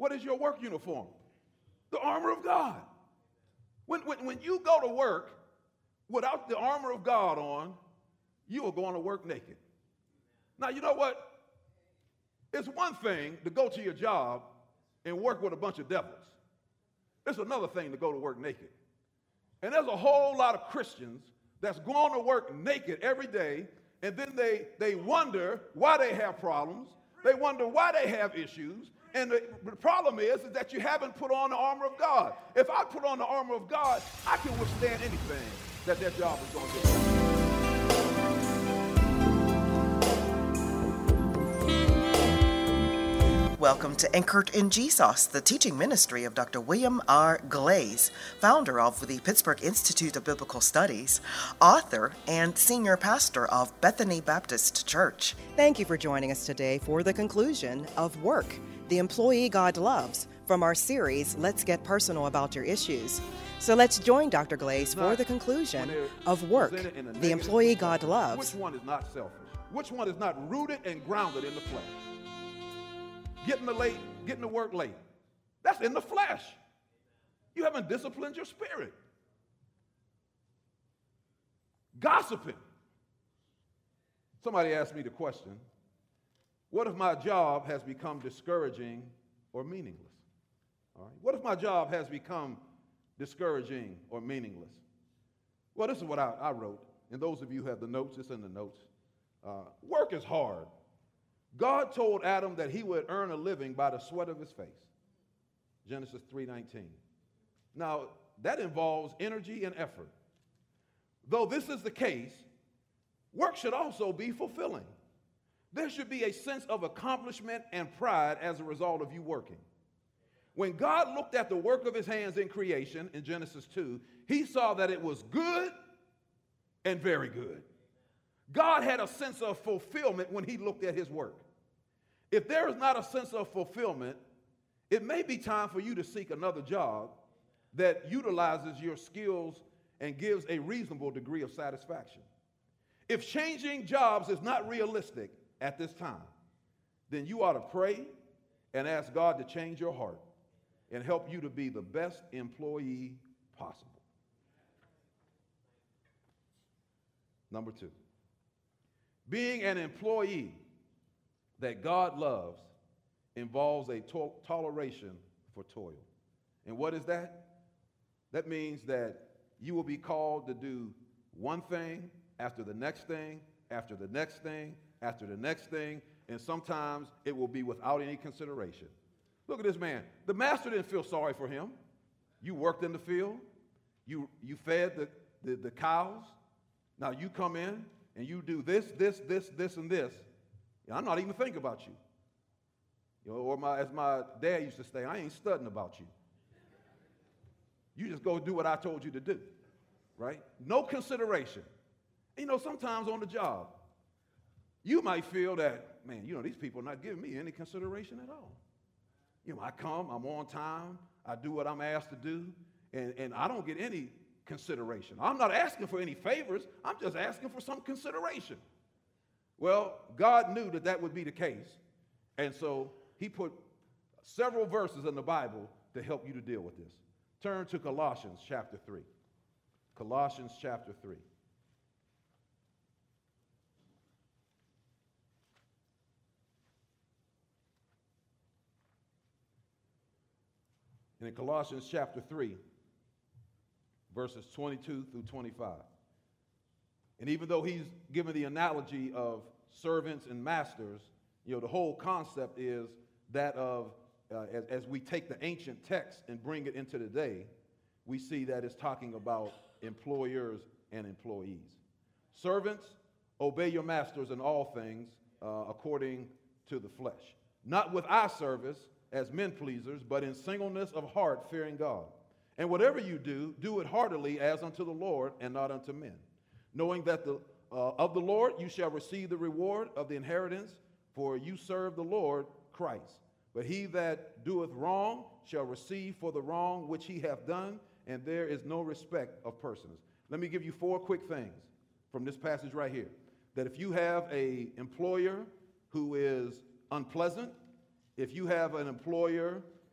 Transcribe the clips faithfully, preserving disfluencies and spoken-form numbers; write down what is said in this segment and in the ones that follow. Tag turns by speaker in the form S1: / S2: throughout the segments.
S1: What is your work uniform? The armor of God. When, when, when you go to work without the armor of God on, you are going to work naked. Now, you know what? It's one thing to go to your job and work with a bunch of devils. It's another thing to go to work naked. And there's a whole lot of Christians that's going to work naked every day, and then they, they wonder why they have problems. They wonder why they have issues. And the, the problem is, is that you haven't put on the armor of God. If I put on the armor of God, I can withstand anything that that job is going to do.
S2: Welcome to Anchored in Jesus, the teaching ministry of Doctor William R. Glaze, founder of the Pittsburgh Institute of Biblical Studies, author, and senior pastor of Bethany Baptist Church.
S3: Thank you for joining us today for the conclusion of Work, the Employee God Loves, from our series, Let's Get Personal About Your Issues. So let's join Doctor Glaze for the conclusion of Work, the Employee God Loves.
S1: Which one is not selfish? Which one is not rooted and grounded in the flesh? Getting the late, getting to work late. That's in the flesh. You haven't disciplined your spirit. Gossiping. Somebody asked me the question, what if my job has become discouraging or meaningless? All right. What if my job has become discouraging or meaningless? Well, this is what I, I wrote. And those of you who have the notes, it's in the notes. Uh, work is hard. God told Adam that he would earn a living by the sweat of his face. Genesis three nineteen. Now, that involves energy and effort. Though this is the case, work should also be fulfilling. There should be a sense of accomplishment and pride as a result of you working. When God looked at the work of his hands in creation in Genesis two, he saw that it was good and very good. God had a sense of fulfillment when he looked at his work. If there is not a sense of fulfillment, it may be time for you to seek another job that utilizes your skills and gives a reasonable degree of satisfaction. If changing jobs is not realistic at this time, then you ought to pray and ask God to change your heart and help you to be the best employee possible. Number two. Being an employee that God loves involves a to- toleration for toil. And what is that? That means that you will be called to do one thing after the next thing, after the next thing, after the next thing, and sometimes it will be without any consideration. Look at this man. The master didn't feel sorry for him. You worked in the field. You, you fed the, the, the cows. Now you come in and you do this, this, this, this, and this. I'm not even thinking about you. You know, or my, as my dad used to say, I ain't studying about you. You just go do what I told you to do, right? No consideration. And, you know, sometimes on the job, you might feel that, man, you know, these people are not giving me any consideration at all. You know, I come, I'm on time, I do what I'm asked to do, and, and I don't get any consideration. I'm not asking for any favors. I'm just asking for some consideration. Well, God knew that that would be the case, and so he put several verses in the Bible to help you to deal with this. Turn to Colossians chapter three. Colossians chapter three. And in Colossians chapter three, verses twenty-two through twenty-five. And even though he's given the analogy of servants and masters, you know, the whole concept is that of, uh, as, as we take the ancient text and bring it into today, we see that it's talking about employers and employees. Servants, obey your masters in all things uh, according to the flesh, not with eye service as men pleasers, but in singleness of heart, fearing God. And whatever you do, do it heartily as unto the Lord and not unto men, knowing that the, uh, of the Lord you shall receive the reward of the inheritance, for you serve the Lord Christ. But he that doeth wrong shall receive for the wrong which he hath done, and there is no respect of persons. Let me give you four quick things from this passage right here. That if you have an employer who is unpleasant, if you have an employer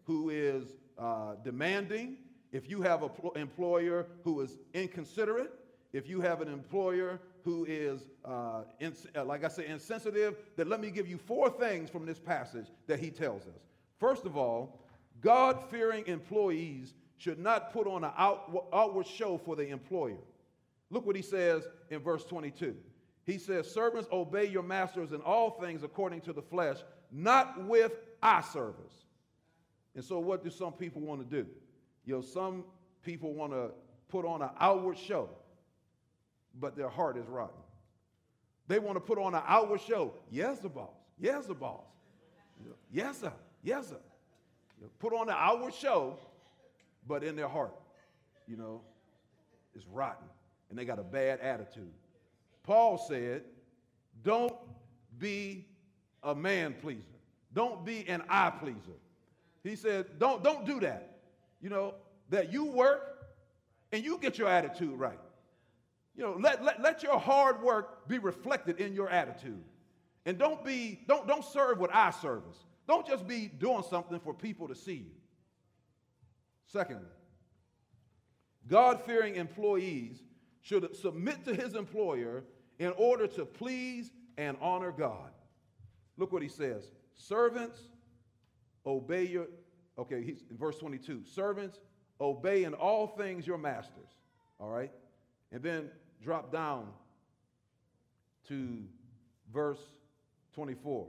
S1: who is uh, demanding, if you have an employer who is inconsiderate, if you have an employer who is, uh, ins- uh, like I say, insensitive, then let me give you four things from this passage that he tells us. First of all, God-fearing employees should not put on an out- outward show for the employer. Look what he says in verse twenty-two. He says, servants, obey your masters in all things according to the flesh, not with eye service. And so what do some people want to do? You know, some people want to put on an outward show, but their heart is rotten. They want to put on an outward show. Yes, the boss. Yes, the boss. Yes, sir. Yes, sir. You know, put on an outward show, but in their heart, you know, is rotten, and they got a bad attitude. Paul said, don't be a man pleaser. Don't be an eye pleaser. He said, don't, don't do that. You know, that you work and you get your attitude right. You know, let, let, let your hard work be reflected in your attitude. And don't be, don't, don't serve with eye service. Don't just be doing something for people to see you. Secondly, God-fearing employees should submit to his employer in order to please and honor God. Look what he says. Servants, obey your, okay, he's in verse twenty-two. Servants, obey in all things your masters. All right? And then drop down to verse twenty-four.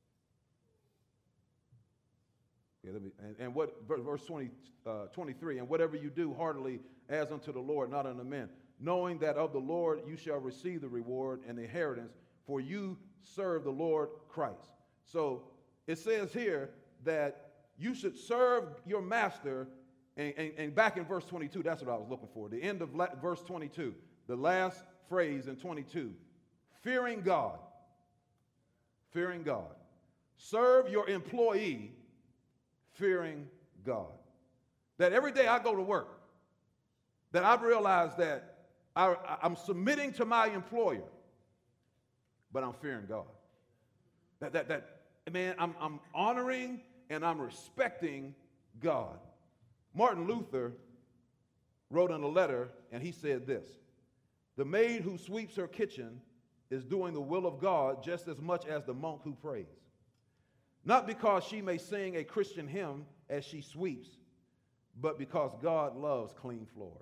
S1: Okay, let me, and, and what, verse twenty, uh, twenty-three, and whatever you do heartily as unto the Lord, not unto men, knowing that of the Lord you shall receive the reward and the inheritance, for you serve the Lord Christ. So it says here that you should serve your master, and, and, and back in verse twenty-two, that's what I was looking for. The end of la- verse twenty-two, the last phrase in twenty-two, fearing God, fearing God. Serve your employee, fearing God. That every day I go to work, that I've realized that I, I'm submitting to my employer, but I'm fearing God. That, that, that man, I'm, I'm honoring and I'm respecting God. Martin Luther wrote in a letter, and he said this: the maid who sweeps her kitchen is doing the will of God just as much as the monk who prays. Not because she may sing a Christian hymn as she sweeps, but because God loves clean floors.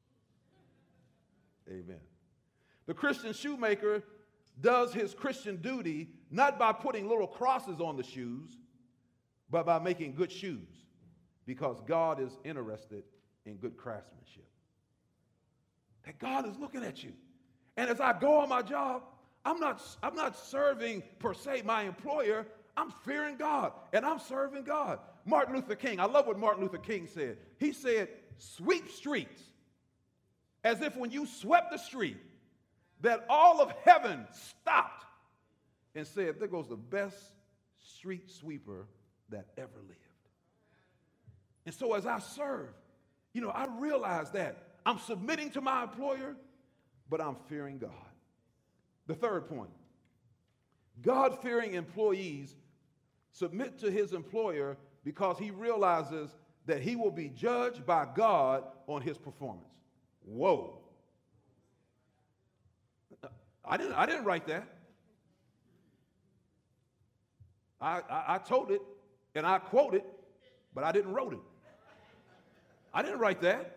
S1: Amen. The Christian shoemaker does his Christian duty not by putting little crosses on the shoes, but by making good shoes, because God is interested in good craftsmanship. That God is looking at you. And as I go on my job, I'm not, I'm not serving per se my employer. I'm fearing God, and I'm serving God. Martin Luther King, I love what Martin Luther King said. He said, sweep streets, as if when you swept the street, that all of heaven stopped and said, there goes the best street sweeper that ever lived. And so as I serve, you know, I realize that I'm submitting to my employer, but I'm fearing God. The third point, God-fearing employees submit to his employer because he realizes that he will be judged by God on his performance. Whoa. I didn't, I didn't write that. I, I, I told it, and I quote it, but I didn't wrote it. I didn't write that.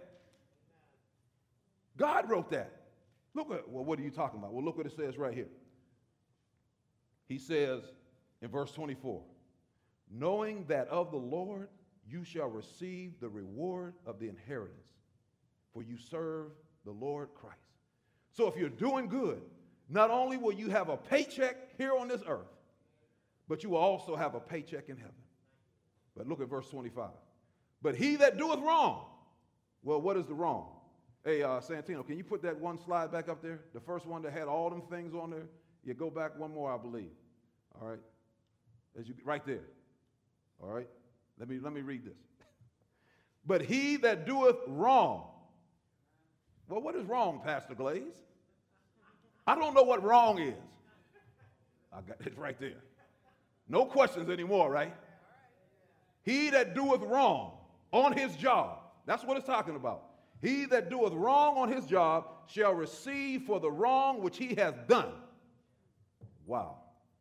S1: God wrote that. Look at, well, what are you talking about? Well, look what it says right here. He says in verse twenty-four, knowing that of the Lord you shall receive the reward of the inheritance, for you serve the Lord Christ. So if you're doing good, not only will you have a paycheck here on this earth, but you will also have a paycheck in heaven. But look at verse twenty-five. But he that doeth wrong, well, what is the wrong? Hey, uh, Santino, can you put that one slide back up there? The first one that had all them things on there? You go back one more, I believe. All right? As you, right there. All right? Let me, let me read this. But he that doeth wrong. Well, what is wrong, Pastor Glaze? I don't know what wrong is. I got it right there. No questions anymore, right? He that doeth wrong on his job, that's what it's talking about. He that doeth wrong on his job shall receive for the wrong which he has done. Wow.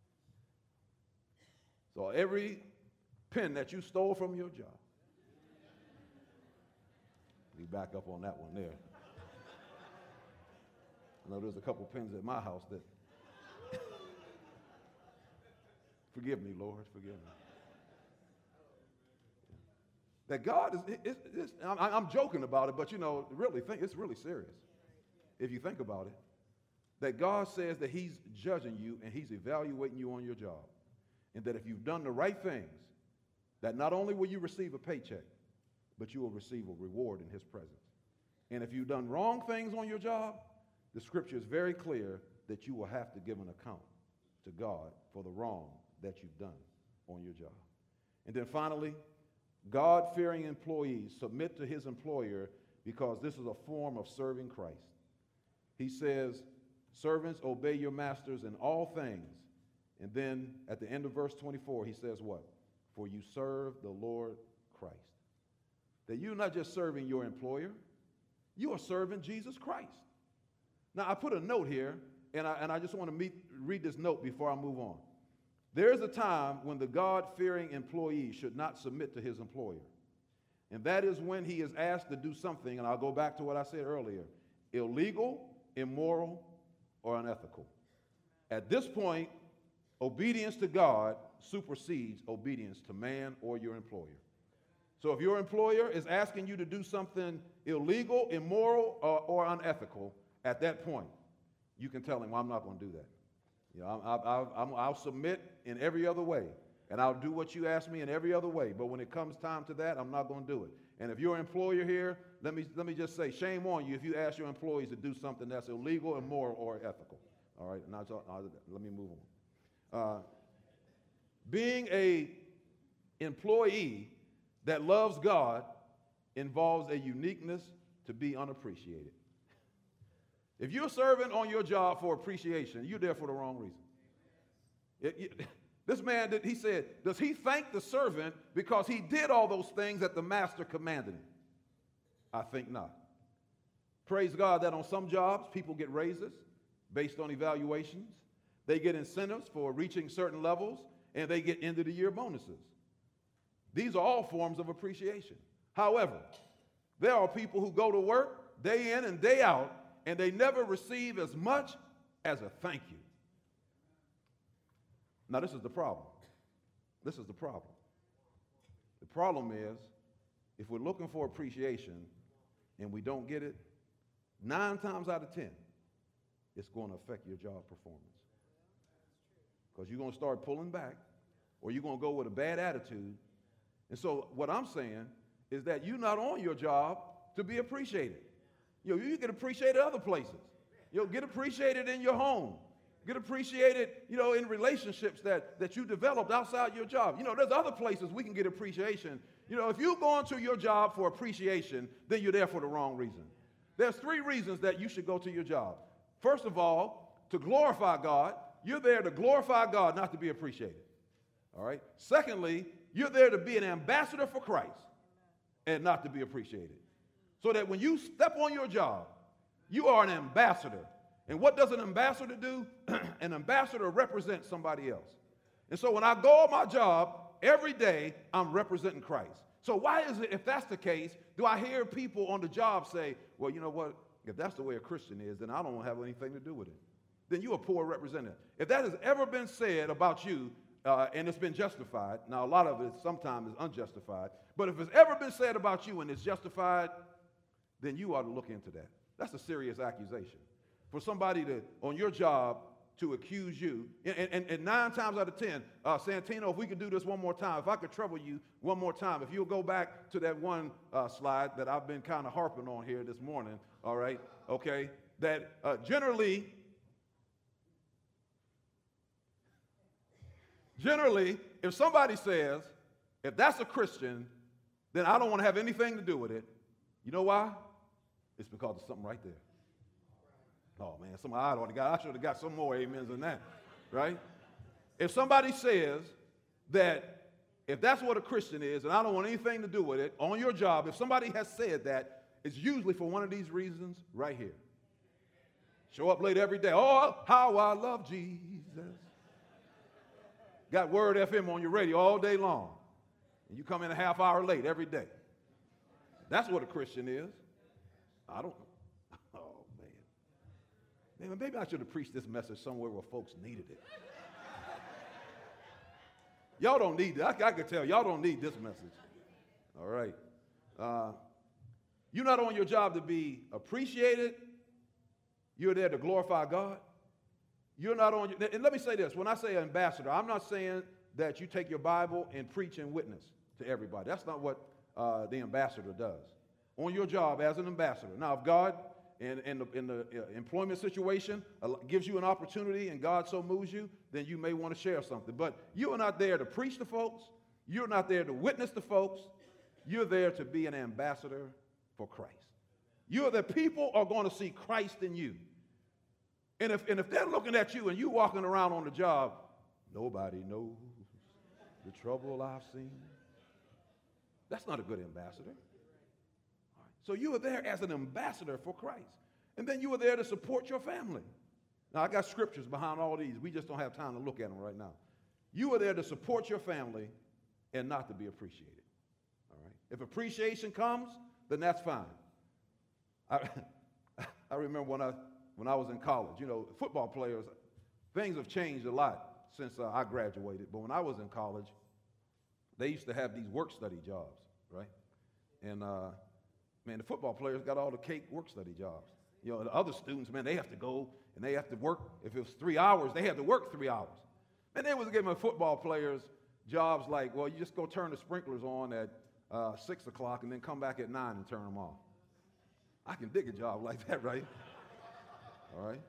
S1: So every pen that you stole from your job, we back up on that one there. I know there's a couple pens at my house that, forgive me, Lord, forgive me. That God is, it's, it's, I'm, I'm joking about it, but you know, really think it's really serious if you think about it. That God says that he's judging you and he's evaluating you on your job. And that if you've done the right things, that not only will you receive a paycheck, but you will receive a reward in his presence. And if you've done wrong things on your job, the scripture is very clear that you will have to give an account to God for the wrong that you've done on your job. And then finally, God-fearing employees submit to his employer because this is a form of serving Christ. He says, servants, obey your masters in all things. And then at the end of verse twenty-four, he says what? For you serve the Lord Christ. That you're not just serving your employer, you are serving Jesus Christ. Now, I put a note here, and I, and I just want to meet, read this note before I move on. There is a time when the God-fearing employee should not submit to his employer. And that is when he is asked to do something, and I'll go back to what I said earlier, illegal, immoral, or unethical. At this point, obedience to God supersedes obedience to man or your employer. So if your employer is asking you to do something illegal, immoral, or, or unethical, at that point, you can tell him, well, I'm not going to do that. You know, I, I, I, I'll submit in every other way, and I'll do what you ask me in every other way. But when it comes time to that, I'm not going to do it. And if you're an employer here, let me, let me just say, shame on you if you ask your employees to do something that's illegal, immoral, or ethical. All right, now let me move on. Uh, being a employee that loves God involves a uniqueness to be unappreciated. If you're serving on your job for appreciation, you're there for the wrong reason. It, it, this man, did, he said, does he thank the servant because he did all those things that the master commanded him? I think not. Praise God that on some jobs, people get raises based on evaluations. They get incentives for reaching certain levels, and they get end-of-the-year bonuses. These are all forms of appreciation. However, there are people who go to work day in and day out, and they never receive as much as a thank you. Now, this is the problem. This is the problem. The problem is, if we're looking for appreciation and we don't get it, nine times out of ten, it's going to affect your job performance. Because you're going to start pulling back, or you're going to go with a bad attitude. And so what I'm saying is that you're not on your job to be appreciated. You know, you get appreciated other places. You know, get appreciated in your home. Get appreciated, you know, in relationships that, that you developed outside your job. You know, there's other places we can get appreciation. You know, if you're going to your job for appreciation, then you're there for the wrong reason. There's three reasons that you should go to your job. First of all, to glorify God. You're there to glorify God, not to be appreciated. All right? Secondly, you're there to be an ambassador for Christ and not to be appreciated. So that when you step on your job, you are an ambassador. And what does an ambassador do? An ambassador represents somebody else. And so when I go on my job, every day I'm representing Christ. So why is it, if that's the case, do I hear people on the job say, well, you know what, if that's the way a Christian is, then I don't have anything to do with it. Then you're a poor representative. If that has ever been said about you, uh, and it's been justified, now a lot of it sometimes is unjustified, but if it's ever been said about you and it's justified, then you ought to look into that. That's a serious accusation. For somebody to, on your job, to accuse you, and, and, and nine times out of ten, uh, Santino, if we could do this one more time, if I could trouble you one more time, if you'll go back to that one uh, slide that I've been kind of harping on here this morning, all right, okay, that uh, generally, generally, if somebody says, if that's a Christian, then I don't want to have anything to do with it. You know why? It's because of something right there. Oh, man, some, I, got, I should have got some more amens than that, right? If somebody says that If that's what a Christian is, and I don't want anything to do with it, on your job, if somebody has said that, it's usually for one of these reasons right here. Show up late every day. Oh, how I love Jesus. Got Word F M on your radio all day long. And you come in a half hour late every day. That's what a Christian is. I don't know. Oh, man. Man, maybe I should have preached this message somewhere where folks needed it. Y'all don't need that. I, I can tell y'all don't need this message. All right. Uh, you're not on your job to be appreciated. You're there to glorify God. You're not on your, and let me say this. When I say ambassador, I'm not saying that you take your Bible and preach and witness to everybody. That's not what uh, the ambassador does. On your job as an ambassador. Now, if God, in, in the, in the uh, employment situation, uh, gives you an opportunity and God so moves you, then you may want to share something. But you are not there to preach to folks. You're not there to witness to folks. You're there to be an ambassador for Christ. You're the people are going to see Christ in you. And if, and if they're looking at you and you walking around on the job, nobody knows the trouble I've seen. That's not a good ambassador. All right. So you are there as an ambassador for Christ. And then you are there to support your family. Now, I got scriptures behind all these. We just don't have time to look at them right now. You are there to support your family and not to be appreciated. All right. If appreciation comes, then that's fine. I, I remember when I, when I was in college, you know, football players, things have changed a lot since uh, I graduated. But when I was in college, they used to have these work study jobs, right? And, uh, man, the football players got all the cake work study jobs. You know, the other students, man, they have to go and they have to work. If it was three hours, they had to work three hours. And they was giving football players jobs like, well, you just go turn the sprinklers on at uh, six o'clock and then come back at nine and turn them off. I can dig a job like that, right? All right.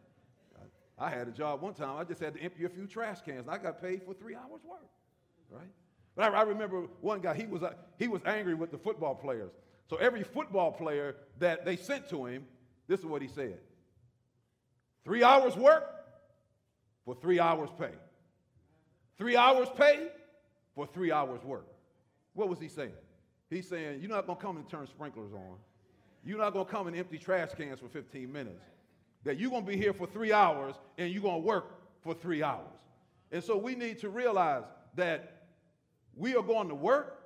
S1: I had a job one time. I just had to empty a few trash cans, and I got paid for three hours' work, right? But I, I remember one guy, he was, uh, he was angry with the football players. So every football player that they sent to him, this is what he said. Three hours work for three hours pay. Three hours pay for three hours work. What was he saying? He's saying, you're not going to come and turn sprinklers on. You're not going to come and empty trash cans for fifteen minutes. That you're going to be here for three hours and you're going to work for three hours. And so we need to realize that we are going to work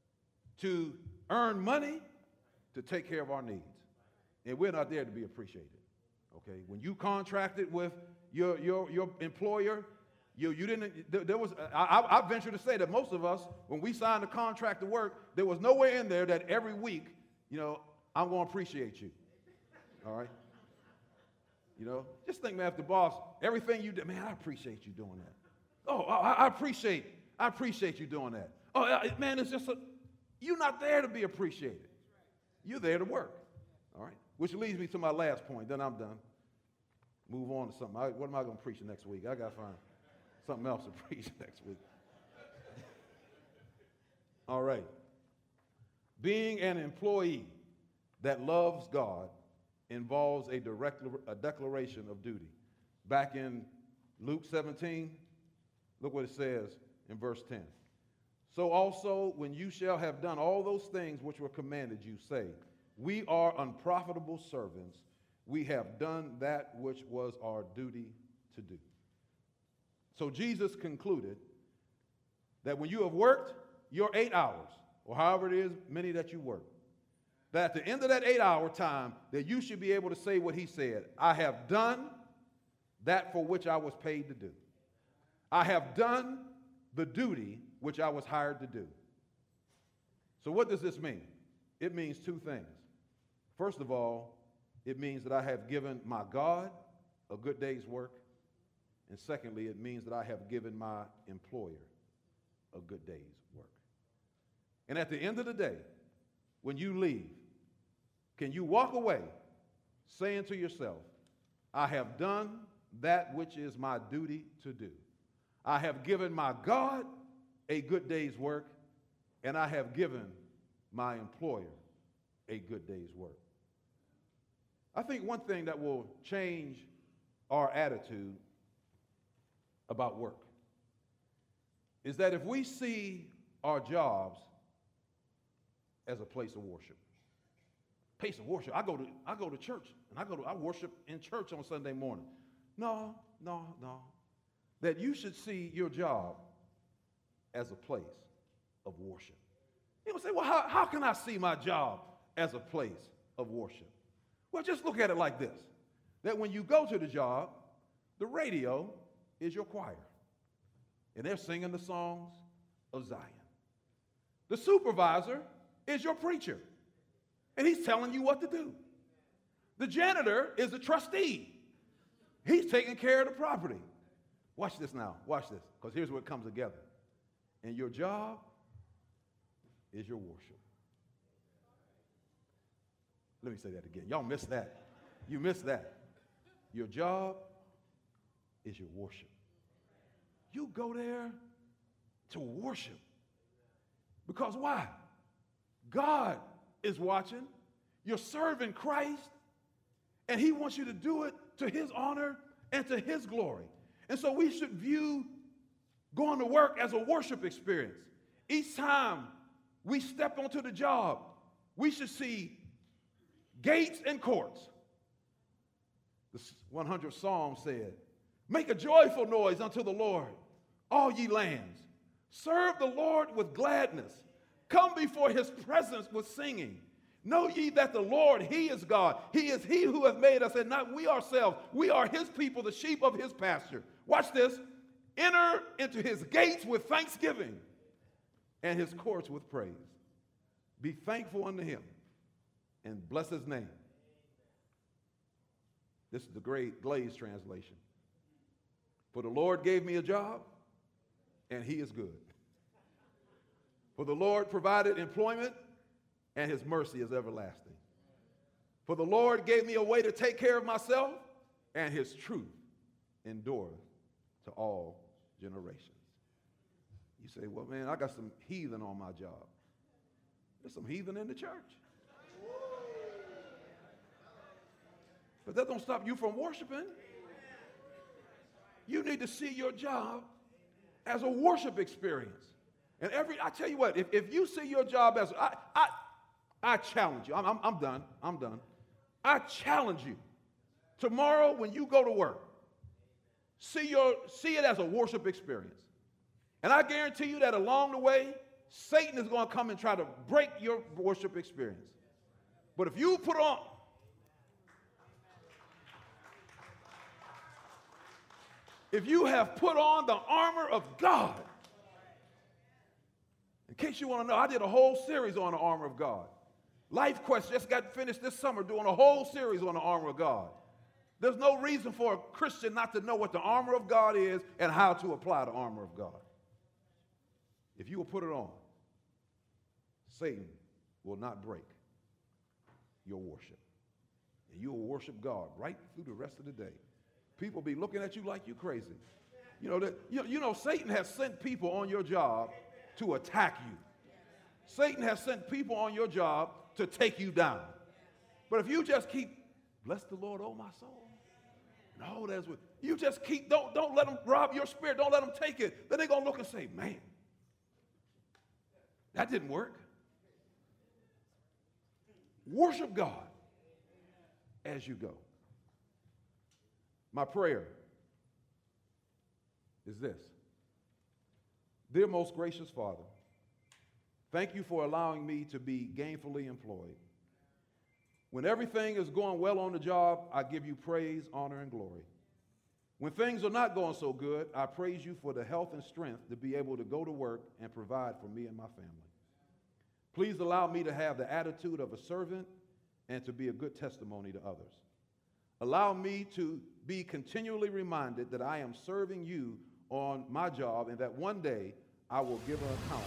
S1: to earn money to take care of our needs. And we're not there to be appreciated. Okay? When you contracted with your, your, your employer, you, you didn't, there, there was, I, I venture to say that most of us, when we signed a contract to work, there was nowhere in there that every week, you know, I'm going to appreciate you. All right? You know, just think, man, if the boss, everything you did, man, I appreciate you doing that. Oh, I, I appreciate, I appreciate you doing that. Oh, man, it's just, a, you're not there to be appreciated. You're there to work. All right? Which leads me to my last point. Then I'm done. Move on to something. I, what am I going to preach next week? I got to find something else to preach next week. All right. Being an employee that loves God involves a, direct, a declaration of duty. Back in Luke seventeen, look what it says in verse ten. So also, when you shall have done all those things which were commanded you, say, we are unprofitable servants. We have done that which was our duty to do. So Jesus concluded that when you have worked your eight hours, or however it is, many that you work, that at the end of that eight-hour time, that you should be able to say what he said, I have done that for which I was paid to do. I have done the duty which I was hired to do. So what does this mean? It means two things. First of all, it means that I have given my God a good day's work. And secondly, it means that I have given my employer a good day's work. And at the end of the day, when you leave, can you walk away saying to yourself, I have done that which is my duty to do. I have given my God a good day's work, and I have given my employer a good day's work. I think one thing that will change our attitude about work is that if we see our jobs as a place of worship. Place of worship. I go to I go to church and I go to I worship in church on Sunday morning. No, no, no. That you should see your job as a place of worship. People say, well, how, how can I see my job as a place of worship? Well, just look at it like this. That when you go to the job, the radio is your choir. And they're singing the songs of Zion. The supervisor is your preacher. And he's telling you what to do. The janitor is the trustee. He's taking care of the property. Watch this now. Watch this. Because here's where it comes together. And your job is your worship. Let me say that again. Y'all missed that. You missed that. Your job is your worship. You go there to worship. Because why? God is watching. You're serving Christ. And he wants you to do it to his honor and to his glory. And so we should view going to work as a worship experience. Each time we step onto the job, we should see gates and courts. The one hundredth Psalm said, make a joyful noise unto the Lord, all ye lands. Serve the Lord with gladness. Come before his presence with singing. Know ye that the Lord, he is God. He is he who hath made us, and not we ourselves. We are his people, the sheep of his pasture. Watch this. Enter into his gates with thanksgiving and his courts with praise. Be thankful unto him and bless his name. This is the great Glaze translation. For the Lord gave me a job, and he is good. For the Lord provided employment, and his mercy is everlasting. For the Lord gave me a way to take care of myself, and his truth endureth to all generations. You say, well, man, I got some heathen on my job. There's some heathen in the church. But that don't stop you from worshiping. You need to see your job as a worship experience. And every, I tell you what, if, if you see your job as, I, I, I challenge you. I'm, I'm, I'm done. I'm done. I challenge you. Tomorrow when you go to work, see, your, see it as a worship experience. And I guarantee you that along the way, Satan is going to come and try to break your worship experience. But if you put on, if you have put on the armor of God, in case you want to know, I did a whole series on the armor of God. Life Quest just got finished this summer doing a whole series on the armor of God. There's no reason for a Christian not to know what the armor of God is and how to apply the armor of God. If you will put it on, Satan will not break your worship. And you will worship God right through the rest of the day. People be looking at you like you crazy. You know, that, you, you know, Satan has sent people on your job to attack you. Satan has sent people on your job to take you down. But if you just keep, bless the Lord, oh my soul. No, that's what, you just keep, don't, don't let them rob your spirit. Don't let them take it. Then they're going to look and say, man, that didn't work. Worship God as you go. My prayer is this. Dear most gracious Father, thank you for allowing me to be gainfully employed. When everything is going well on the job, I give you praise, honor, and glory. When things are not going so good, I praise you for the health and strength to be able to go to work and provide for me and my family. Please allow me to have the attitude of a servant and to be a good testimony to others. Allow me to be continually reminded that I am serving you on my job and that one day I will give an account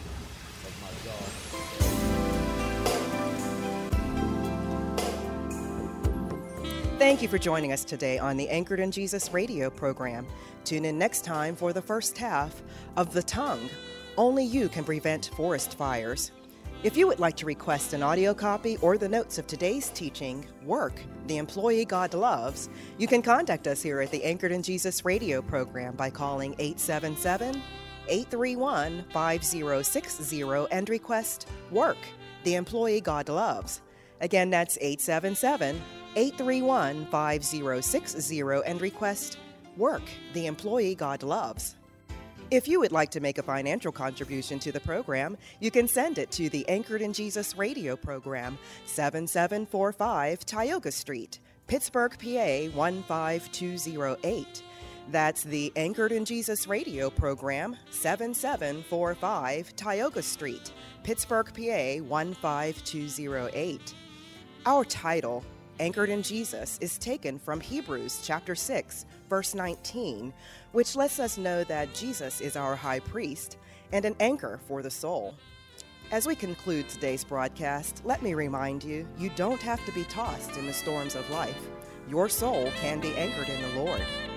S1: of my job.
S3: Thank you for joining us today on the Anchored in Jesus radio program. Tune in next time for the first half of The Tongue. Only you can prevent forest fires. If you would like to request an audio copy or the notes of today's teaching, Work, the Employee God Loves, you can contact us here at the Anchored in Jesus radio program by calling eight seven seven, eight three one, five zero six zero and request WORK, the employee God loves. Again, that's eight seven seven, eight three one, five zero six zero and request WORK, the employee God loves. If you would like to make a financial contribution to the program, you can send it to the Anchored in Jesus radio program, seven seven four five Tioga Street, Pittsburgh, P A one five two zero eight. That's the Anchored in Jesus radio program, seven seven four five Tioga Street, Pittsburgh, P A one five two zero eight. Our title, Anchored in Jesus, is taken from Hebrews chapter six, verse nineteen, which lets us know that Jesus is our high priest and an anchor for the soul. As we conclude today's broadcast, let me remind you, you don't have to be tossed in the storms of life. Your soul can be anchored in the Lord.